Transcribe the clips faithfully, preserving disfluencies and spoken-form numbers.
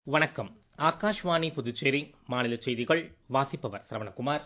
வணக்கம். ஆகாஷ்வாணி புதுச்சேரி மாநில செய்திகள் வாசிப்பவர் சரவணகுமார்.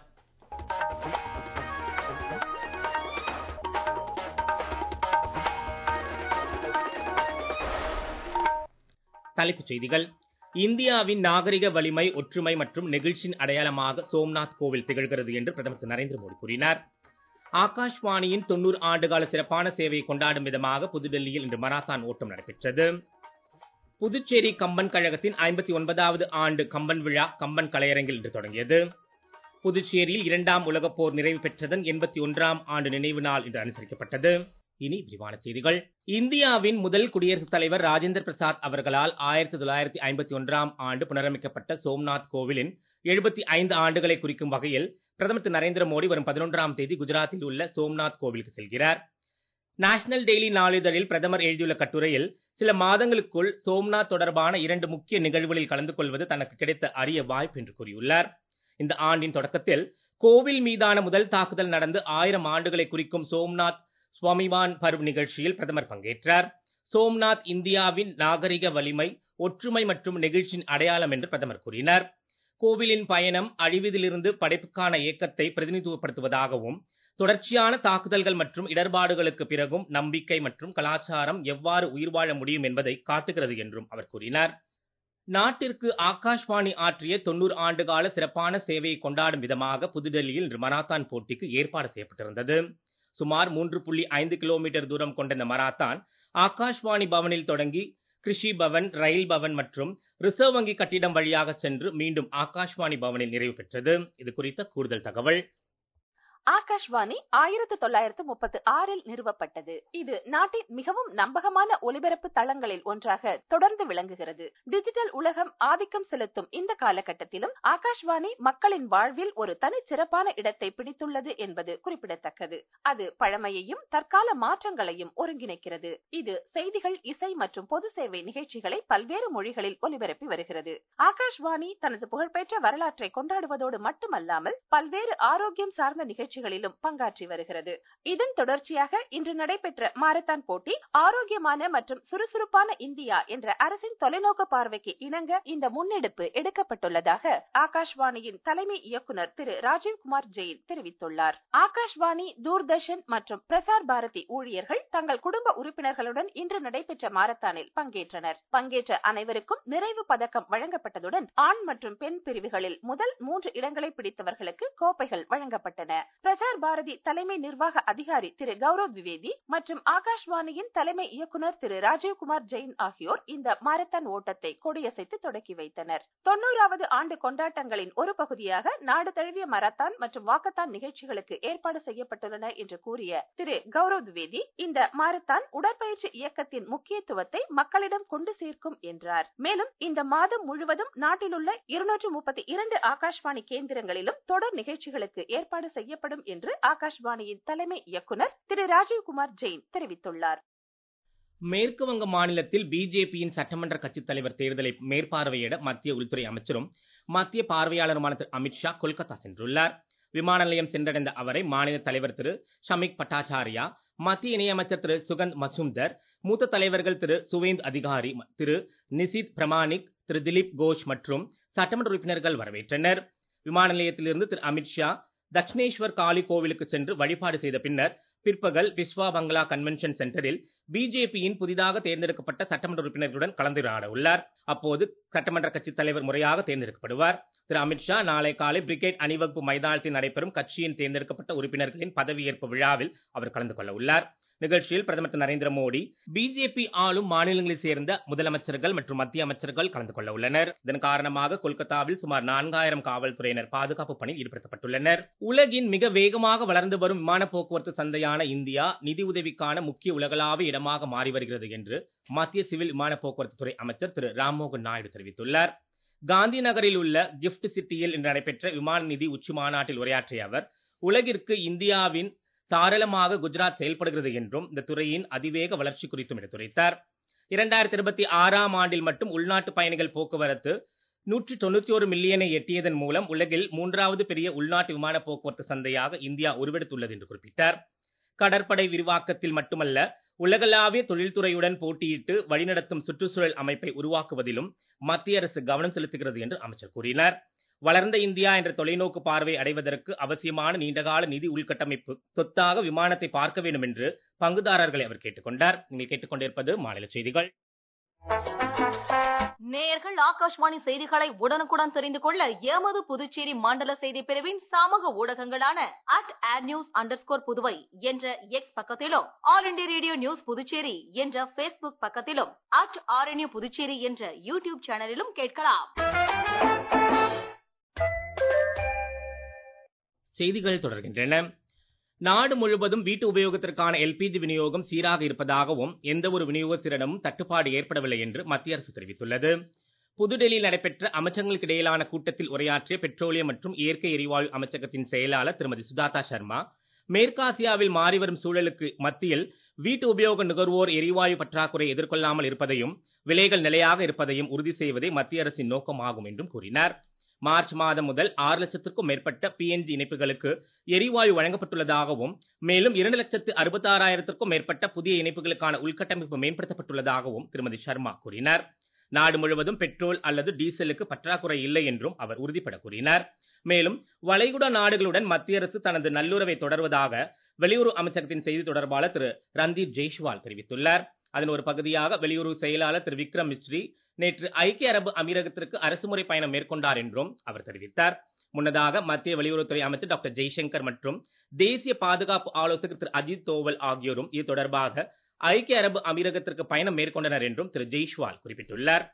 தலைப்புச் செய்திகள். இந்தியாவின் நாகரிக வலிமை, ஒற்றுமை மற்றும் நெகிழ்ச்சியின் அடையாளமாக சோம்நாத் கோவில் திகழ்கிறது என்று பிரதமர் திரு நரேந்திர மோடி கூறினார். ஆகாஷ்வாணியின் தொண்ணூறு ஆண்டுகால சிறப்பான சேவையை கொண்டாடும் விதமாக புதுடெல்லியில் இன்று மராத்தான் ஓட்டம் நடைபெற்றது. புதுச்சேரி கம்பன் கழகத்தின் ஐம்பத்தி ஒன்பதாவது ஆண்டு கம்பன் விழா கம்பன் கலையரங்கில் இன்று தொடங்கியது. புதுச்சேரியில் இரண்டாம் உலகப் போர் நிறைவு பெற்றதன் எண்பத்தி ஒன்றாம் ஆண்டு நினைவு நாள் இன்று அனுசரிக்கப்பட்டது. இனி விரிவான செய்திகள். இந்தியாவின் முதல் குடியரசுத் தலைவர் ராஜேந்திர பிரசாத் அவர்களால் ஆயிரத்தி தொள்ளாயிரத்தி ஐம்பத்தி ஒன்றாம் ஆண்டு புனரமைக்கப்பட்ட சோம்நாத் கோவிலின் எழுபத்தி ஐந்து ஆண்டுகளை குறிக்கும் வகையில் பிரதமர் திரு நரேந்திர மோடி வரும் பதினொன்றாம் தேதி குஜராத்தில் உள்ள சோம்நாத் கோவிலுக்கு செல்கிறார். நேஷனல் டெய்லி நாளிதழில் பிரதமர் எழுதியுள்ள கட்டுரையில், சில மாதங்களுக்குள் சோம்நாத் தொடர்பான இரண்டு முக்கிய நிகழ்வுகளில் கலந்து கொள்வது தனக்கு கிடைத்த அரிய வாய்ப்பு என்று கூறியுள்ளார். இந்த ஆண்டின் தொடக்கத்தில் கோவில் மீதான முதல் தாக்குதல் நடந்து ஆயிரம் ஆண்டுகளை குறிக்கும் சோம்நாத் ஸ்வாமிவான் பர்வ் நிகழ்ச்சியில் பிரதமர் பங்கேற்றார். சோம்நாத் இந்தியாவின் நாகரிக வலிமை, ஒற்றுமை மற்றும் நெகிழ்ச்சியின் அடையாளம் என்று பிரதமர் கூறினார். கோவிலின் பயணம் அழிவதிலிருந்து படைப்புக்கான இயக்கத்தை பிரதிநிதித்துவப்படுத்துவதாகவும், தொடர்ச்சியான தாக்குதல்கள் மற்றும் இடர்பாடுகளுக்கு பிறகும் நம்பிக்கை மற்றும் கலாச்சாரம் எவ்வாறு உயிர் வாழ முடியும் என்பதை காட்டுகிறது என்றும் அவர் கூறினார். நாட்டிற்கு ஆகாஷ்வாணி ஆற்றிய தொண்ணூறு ஆண்டுகால சிறப்பான சேவையை கொண்டாடும் விதமாக புதுடெல்லியில் இன்று மராத்தான் போட்டிக்கு ஏற்பாடு செய்யப்பட்டிருந்தது. சுமார் மூன்று புள்ளி ஐந்து கிலோமீட்டர் தூரம் கொண்ட இந்த மராத்தான் ஆகாஷ்வாணி பவனில் தொடங்கி கிருஷி பவன், ரயில் பவன் மற்றும் ரிசர்வ் வங்கி கட்டிடம் வழியாக சென்று மீண்டும் ஆகாஷ்வாணி பவனில் நிறைவு பெற்றது. இது குறித்த கூடுதல் தகவல். ஆகாஷ்வாணி ஆயிரத்தி தொள்ளாயிரத்து முப்பத்தி ஆறில் நிறுவப்பட்டது. இது நாட்டின் மிகவும் நம்பகமான ஒலிபரப்பு தளங்களில் ஒன்றாக தொடர்ந்து விளங்குகிறது. டிஜிட்டல் உலகம் ஆதிக்கம் செலுத்தும் இந்த காலகட்டத்திலும் ஆகாஷ்வாணி மக்களின் வாழ்வில் ஒரு தனி சிறப்பான இடத்தை பிடித்துள்ளது என்பது குறிப்பிடத்தக்கது. அது பழமையையும் தற்கால மாற்றங்களையும் ஒருங்கிணைக்கிறது. இது செய்திகள், இசை மற்றும் பொது சேவை நிகழ்ச்சிகளை பல்வேறு மொழிகளில் ஒலிபரப்பி வருகிறது. ஆகாஷ்வாணி தனது புகழ்பெற்ற வரலாற்றை கொண்டாடுவதோடு மட்டுமல்லாமல் பல்வேறு ஆரோக்கியம் சார்ந்த நிகழ்ச்சி பங்காற்றி வருகிறது. இதன் தொடர்ச்சியாக இன்று நடைபெற்ற மாரத்தான் போட்டி ஆரோக்கியமான மற்றும் சுறுசுறுப்பான இந்தியா என்ற அரசின் தொலைநோக்கு பார்வைக்கு இணங்க இந்த முன்னெடுப்பு எடுக்கப்பட்டுள்ளதாக ஆகாஷ்வாணியின் தலைமை இயக்குனர் திரு ராஜீவ்குமார் ஜெயின் தெரிவித்துள்ளார். ஆகாஷ்வாணி, தூர்தர்ஷன் மற்றும் பிரசார் பாரதி ஊழியர்கள் தங்கள் குடும்ப உறுப்பினர்களுடன் இன்று நடைபெற்ற மாரத்தானில் பங்கேற்றனர். பங்கேற்ற அனைவருக்கும் நிறைவு பதக்கம் வழங்கப்பட்டதுடன் ஆண் மற்றும் பெண் பிரிவுகளில் முதல் மூன்று இடங்களை பிடித்தவர்களுக்கு கோப்பைகள் வழங்கப்பட்டன. பிரசார் பாரதி தலைமை நிர்வாக அதிகாரி திரு கௌரவ் திவேதி மற்றும் ஆகாஷ்வாணியின் தலைமை இயக்குனர் திரு ராஜீவ்குமார் ஜெயின் ஆகியோர் இந்த மாரத்தான் ஓட்டத்தை கொடியசைத்து தொடக்கி வைத்தனர். தொண்ணூறாவது ஆண்டு கொண்டாட்டங்களின் ஒரு பகுதியாக நாடு தழுவிய மராத்தான் மற்றும் வாக்கத்தான் நிகழ்ச்சிகளுக்கு ஏற்பாடு செய்யப்பட்டுள்ளன என்று கூறிய திரு கௌரவ் திவேதி, இந்த மாரத்தான் உடற்பயிற்சி இயக்கத்தின் முக்கியத்துவத்தை மக்களிடம் கொண்டு சேர்க்கும் என்றார். மேலும் இந்த மாதம் முழுவதும் நாட்டிலுள்ள இருநூற்று முப்பத்தி இரண்டு ஆகாஷ்வாணி கேந்திரங்களிலும் தொடர் நிகழ்ச்சிகளுக்கு ஏற்பாடு செய்யப்படும் என்று ஆகாஷ்வாணியின் தலைமை இயக்குனர் திரு ராஜீவ்குமார் ஜெயின் தெரிவித்துள்ளார். மேற்கு வங்க மாநிலத்தில் பிஜேபியின் சட்டமன்ற கட்சித் தலைவர் தேர்தலை மேற்பார்வையிட மத்திய உள்துறை அமைச்சரும் மத்திய பார்வையாளருமான திரு அமித்ஷா கொல்கத்தா சென்றுள்ளார். விமான நிலையம் சென்றடைந்த அவரை மாநில தலைவர் திரு ஷமிக் பட்டாச்சாரியா, மத்திய இணையமைச்சர் திரு சுகந்த் மசூம்தர், மூத்த தலைவர்கள் திரு சுவேந்து அதிகாரி, திரு நிசித் பிரமாணிக், திரு திலீப் கோஷ் மற்றும் சட்டமன்ற உறுப்பினர்கள் வரவேற்றனர். விமான நிலையத்திலிருந்து திரு அமித்ஷா தட்சிணேஸ்வர் காளி கோவிலுக்கு சென்று வழிபாடு செய்த பின்னர் பிற்பகல் பிஸ்வா பங்களா கன்வென்ஷன் சென்டரில் பிஜேபியின் புதிதாக தேர்ந்தெடுக்கப்பட்ட சட்டமன்ற உறுப்பினர்களுடன் கலந்துரையாட உள்ளார். அப்போது சட்டமன்ற கட்சித் தலைவர் முறையாக தேர்ந்தெடுக்கப்படுவார். திரு அமித்ஷா நாளை காலை பிரிகேட் அணிவகுப்பு மைதானத்தில் நடைபெறும் கட்சியின் தேர்ந்தெடுக்கப்பட்ட உறுப்பினர்களின் பதவியேற்பு விழாவில் அவர் கலந்து கொள்ள உள்ளார். நிகழ்ச்சியில் பிரதமர் திரு நரேந்திர மோடி, பிஜேபி ஆளும் மாநிலங்களைச் சேர்ந்த முதலமைச்சர்கள் மற்றும் மத்திய அமைச்சர்கள் கலந்து கொள்ள உள்ளனர். இதன் காரணமாக கொல்கத்தாவில் சுமார் நான்காயிரம் காவல்துறையினர் பாதுகாப்பு பணியில் ஈடுபடுத்தப்பட்டுள்ளனர். உலகின் மிக வேகமாக வளர்ந்து வரும் விமான போக்குவரத்து சந்தையான இந்தியா நிதி உதவிக்கான முக்கிய உலகளாவிய இடமாக மாறி வருகிறது என்று மத்திய சிவில் விமான போக்குவரத்து துறை அமைச்சர் திரு ராம்மோகன் நாயுடு தெரிவித்துள்ளார். காந்தி நகரில் உள்ள கிஃப்ட் சிட்டியில் இன்று நடைபெற்ற விமான நிதி உச்சி மாநாட்டில் உரையாற்றிய அவர், உலகிற்கு இந்தியாவின் சாரளமாக குஜராத் செயல்படுகிறது என்றும் இந்த துறையின் அதிவேக வளர்ச்சி குறித்தும் எடுத்துரைத்தார். இரண்டாயிரத்தி இருபத்தி ஆறாம் ஆண்டில் மட்டும் உள்நாட்டு பயணிகள் போக்குவரத்து நூற்றி தொண்ணூத்தி ஒரு மில்லியனை எட்டியதன் மூலம் உலகில் மூன்றாவது பெரிய உள்நாட்டு விமான போக்குவரத்து சந்தையாக இந்தியா உருவெடுத்துள்ளது என்று குறிப்பிட்டார். கடற்படை விரிவாக்கத்தில் மட்டுமல்ல, உலகளாவிய தொழில்துறையுடன் போட்டியிட்டு வழிநடத்தும் சுற்றுச்சூழல் அமைப்பை உருவாக்குவதிலும் மத்திய அரசு கவனம் செலுத்துகிறது என்று அமைச்சர் கூறினார். வளர்ந்த இந்தியா என்ற தொலைநோக்கு பார்வை அடைவதற்கு அவசியமான நீண்டகால நிதி உள்கட்டமைப்பு சொத்தாக விமானத்தை பார்க்க வேண்டும் என்று பங்குதாரர்களை அவர் கேட்டுக்கொண்டார். நீங்கள் கேட்டுக்கொண்டிருப்பது மாநில செய்திகள். நேயர்கள் ஆகாஷ்வாணி செய்திகளை உடனுக்குடன் தெரிந்து கொள்ள எமது புதுச்சேரி மண்டல செய்தி பிரிவின் சமூக ஊடகங்களான at at news underscore Puduvai என்ற எக்ஸ் பக்கத்திலும், all India radio news Puducherry என்ற பேஸ்புக் பக்கத்திலும், அட் ஆர்என்யூ புதுச்சேரி என்ற யூடியூப் சேனலிலும் கேட்கலாம். செய்திகள் தொடர்கின்றன. நாடு முழுவதும் வீட்டு உபயோகத்திற்கான எல்பிஜி விநியோகம் சீராக இருப்பதாகவும் எந்த ஒரு விநியோகத்திடமும் தட்டுப்பாடு ஏற்படவில்லை என்று மத்திய அரசு தெரிவித்துள்ளது. புதுடெல்லியில் நடைபெற்ற அமைச்சர்களுக்கு இடையிலான கூட்டத்தில் உரையாற்றிய பெட்ரோலியம் மற்றும் இயற்கை எரிவாயு அமைச்சகத்தின் செயலாளர் திருமதி சுஜாதா சர்மா, மேற்காசியாவில் மாறிவரும் சூழலுக்கு மத்தியில் வீட்டு உபயோக நுகர்வோர் எரிவாயு பற்றாக்குறை எதிர்கொள்ளாமல் இருப்பதையும் விலைகள் நிலையாக இருப்பதையும் உறுதி செய்வதே மத்திய அரசின் நோக்கமாகும் என்றும் கூறினார். மார்ச் மாதம் முதல் ஆறு லட்சத்திற்கும் மேற்பட்ட பிஎன்ஜி இணைப்புகளுக்கு எரிவாயு வழங்கப்பட்டுள்ளதாகவும், மேலும் இரண்டு லட்சத்து அறுபத்தாறாயிரத்திற்கும் மேற்பட்ட புதிய இணைப்புகளுக்கான உள்கட்டமைப்பு மேம்படுத்தப்பட்டுள்ளதாகவும் திருமதி சர்மா கூறினார். நாடு முழுவதும் பெட்ரோல் அல்லது டீசலுக்கு பற்றாக்குறை இல்லை என்றும் அவர் உறுதிபட கூறினார். மேலும் வளைகுடா நாடுகளுடன் மத்திய அரசு தனது நல்லுறவை தொடர்வதாக வெளியுறவு அமைச்சகத்தின் செய்தி தொடர்பாளர் திரு ரந்தீப் ஜெய்ஷ்வால் தெரிவித்துள்ளார். அதன் ஒரு பகுதியாக வெளியுறவு செயலாளர் திரு விக்ரம் மிஸ்ரி நேற்று ஐக்கிய அரபு அமீரகத்திற்கு அரசுமுறை பயணம் மேற்கொண்டார் என்றும் அவர் தெரிவித்தார். முன்னதாக மத்திய வெளியுறவுத்துறை அமைச்சர் டாக்டர் ஜெய்சங்கர் மற்றும் தேசிய பாதுகாப்பு ஆலோசகர் திரு அஜித் தோவல் ஆகியோரும் இது தொடர்பாக ஐக்கிய அரபு அமீரகத்திற்கு பயணம் மேற்கொண்டனர் என்றும் திரு ஜெய்ஷ்வால் குறிப்பிட்டுள்ளார்.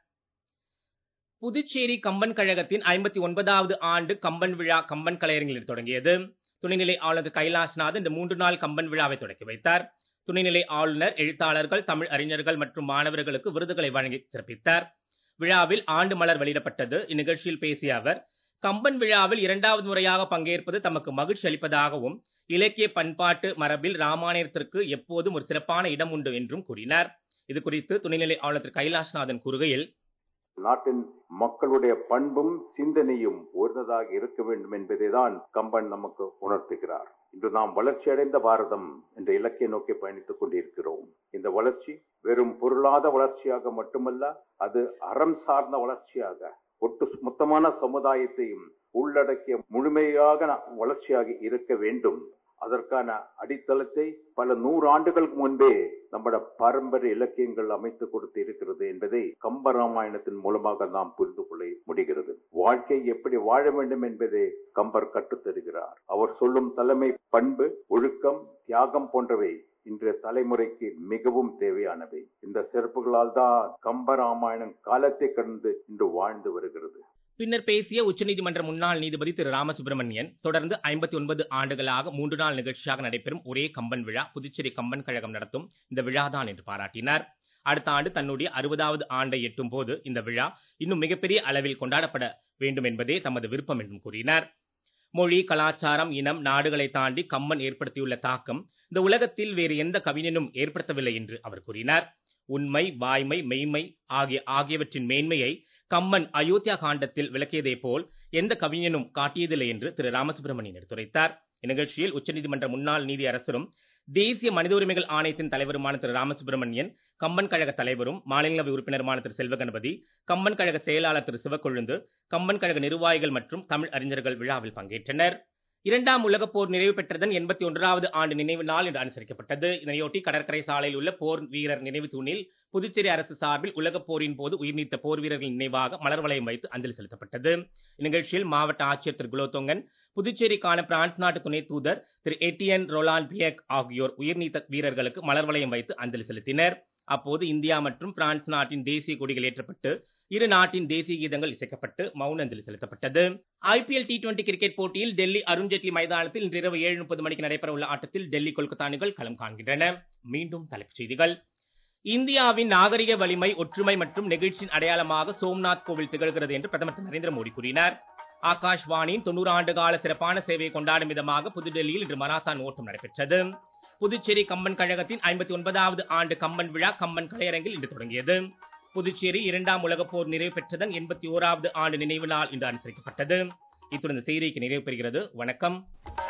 புதுச்சேரி கம்பன் கழகத்தின் ஐம்பத்தி ஒன்பதாவது ஆண்டு கம்பன் விழா கம்பன் கலையரங்கில் தொடங்கியது. துணைநிலை ஆளுநர் கைலாஷ்நாத் இந்த மூன்று நாள் கம்பன் விழாவை தொடக்கி வைத்தார். துணைநிலை ஆளுநர் எழுத்தாளர்கள், தமிழ் அறிஞர்கள் மற்றும் மாணவர்களுக்கு விருதுகளை வழங்கி சிறப்பித்தார். விழாவில் ஆண்டு மலர் வெளியிடப்பட்டது. இந்நிகழ்ச்சியில் பேசிய அவர், கம்பன் விழாவில் இரண்டாவது முறையாக பங்கேற்பது தமக்கு மகிழ்ச்சி அளிப்பதாகவும், இலக்கிய பண்பாட்டு மரபில் ராமாயணத்திற்கு எப்போதும் ஒரு சிறப்பான இடம் உண்டு என்றும் கூறினார். இது குறித்து துணைநிலை ஆளுநர் கைலாஷ்நாதன் கூறுகையில், நாட்டின் மக்களுடைய பண்பும் சிந்தனையும் உயர்ந்ததாக இருக்க வேண்டும் என்பதைதான் கம்பன் நமக்கு உணர்த்துகிறார். இன்று நாம் வளர்ச்சி அடைந்த பாரதம் என்ற இலக்கை நோக்கி பயணித்துக் கொண்டிருக்கிறோம். இந்த வளர்ச்சி வெறும் பொருளாத வளர்ச்சியாக மட்டுமல்ல, அது அறம் சார்ந்த வளர்ச்சியாக, ஒட்டு மொத்தமான சமுதாயத்தையும் உள்ளடக்கிய முழுமையாக வளர்ச்சியாக இருக்க வேண்டும். அதற்கான அடித்தளத்தை பல நூறு ஆண்டுகளுக்கு முன்பே நம்முடைய பாரம்பரிய இலக்கியங்கள் அமைத்து கொடுத்து இருக்கிறது என்பதை கம்ப ராமாயணத்தின் மூலமாக நாம் புரிந்து கொள்ள முடிகிறது. வாழ்க்கை எப்படி வாழ வேண்டும் என்பதை கம்பர் கற்றுத் தருகிறார். அவர் சொல்லும் தலைமை பண்பு, ஒழுக்கம், தியாகம் போன்றவை இன்றைய தலைமுறைக்கு மிகவும் தேவையானவை. இந்த சிறப்புகளால் தான் கம்ப ராமாயணம் காலத்தை கடந்து இன்று வாழ்ந்து வருகிறது. பின்னர் பேசிய உச்சநீதிமன்ற முன்னாள் நீதிபதி திரு ராமசுப்ரமணியன், தொடர்ந்து ஐம்பத்தி ஒன்பது ஆண்டுகளாக மூன்று நாள் நிகழ்ச்சியாக நடைபெறும் ஒரே கம்பன் விழா புதுச்சேரி கம்பன் கழகம் நடத்தும் இந்த விழாதான் என்று பாராட்டினார். அடுத்த ஆண்டு தன்னுடைய அறுபதாவது ஆண்டை எட்டும் போது இந்த விழா இன்னும் மிகப்பெரிய அளவில் கொண்டாடப்பட வேண்டும் என்பதே தமது விருப்பம் என்றும் கூறினார். மொழி, கலாச்சாரம், இனம், நாடுகளை தாண்டி கம்பன் ஏற்படுத்தியுள்ள தாக்கம் இந்த உலகத்தில் வேறு எந்த கவிஞனும் ஏற்படுத்தவில்லை என்று அவர் கூறினார். உண்மை, வாய்மை, மெய்மை ஆகிய ஆகியவற்றின் மேன்மையை கம்பன் அயோத்தியா காண்டத்தில் விளக்கியதை போல் எந்த கவிஞனும் காட்டியதில்லை என்று திரு ராமசுப்ரமணியன் எடுத்துரைத்தார். இந்நிகழ்ச்சியில் உச்சநீதிமன்ற முன்னாள் நீதி அரசரும் தேசிய மனித உரிமைகள் ஆணையத்தின் தலைவருமான திரு ராமசுப்ரமணியன், கம்பன் கழக தலைவரும் மாநிலங்களவை உறுப்பினருமான திரு செல்வகணபதி, கம்பன் கழக செயலாளர் திரு சிவக்கொழுந்து, கம்பன் கழக நிர்வாகிகள் மற்றும் தமிழ் அறிஞர்கள் விழாவில் பங்கேற்றனர். இரண்டாம் உலகப் போர் நிறைவு பெற்றதன் எண்பத்தி ஒன்றாவது ஆண்டு நினைவு நாள் இன்று அனுசரிக்கப்பட்டது. இதனையொட்டி கடற்கரை சாலையில் உள்ள போர் வீரர் நினைவு தூணில் புதுச்சேரி அரசு சார்பில் உலகப் போரின் போது உயிர்நீத்த போர் வீரர்களின் நினைவாக மலர் வளையம் வைத்து அஞ்சலி செலுத்தப்பட்டது. இந்நிகழ்ச்சியில் மாவட்ட ஆட்சியர் திரு குலோத்தொங்கன், புதுச்சேரிக்கான பிரான்ஸ் நாட்டு துணை தூதர் திரு எட்டியன் ரோலான் பியக் ஆகியோர் உயிர்நீத்த வீரர்களுக்கு மலர் வளையம் வைத்து அஞ்சலி செலுத்தினர். அப்போது இந்தியா மற்றும் பிரான்ஸ் நாட்டின் தேசிய கொடிகள் ஏற்றப்பட்டு இரு நாட்டின் தேசிய கீதங்கள் இசைக்கப்பட்டு மௌன அஞ்சலி செலுத்தப்பட்டது. ஐபிஎல் டி டுவெண்டி கிரிக்கெட் போட்டியில் டெல்லி அருண்ஜேட்லி மைதானத்தில் இன்று இரவு ஏழு முப்பது மணிக்கு நடைபெற உள்ள ஆட்டத்தில் டெல்லி கொல்கத்தா அணிகள் களம் காண்கின்றன. மீண்டும் தலைப்புச் செய்திகள். இந்தியாவின் நாகரிக வலிமை, ஒற்றுமை மற்றும் நெகிழ்ச்சியின் அடையாளமாக சோம்நாத் கோவில் திகழ்கிறது என்று பிரதமர் திரு நரேந்திர மோடி கூறினார். ஆகாஷ்வாணியின் தொண்ணூறு ஆண்டு கால சிறப்பான சேவையை கொண்டாடும் விதமாக புதுடெல்லியில் இன்று மராத்தான் ஓட்டம் நடைபெற்றது. புதுச்சேரி கம்பன் கழகத்தின் ஐம்பத்தி ஒன்பதாவது ஆண்டு கம்பன் விழா கம்பன் கலையரங்கில் இன்று தொடங்கியது. புதுச்சேரி இரண்டாம் உலகப் போர் நிறைவு பெற்றதன் எண்பத்தி ஓராவது ஆண்டு நினைவு நாள் இன்று அனுசரிக்கப்பட்டது. இத்துடன் இந்த செய்திக்கு நிறைவு பெறுகிறது. வணக்கம்.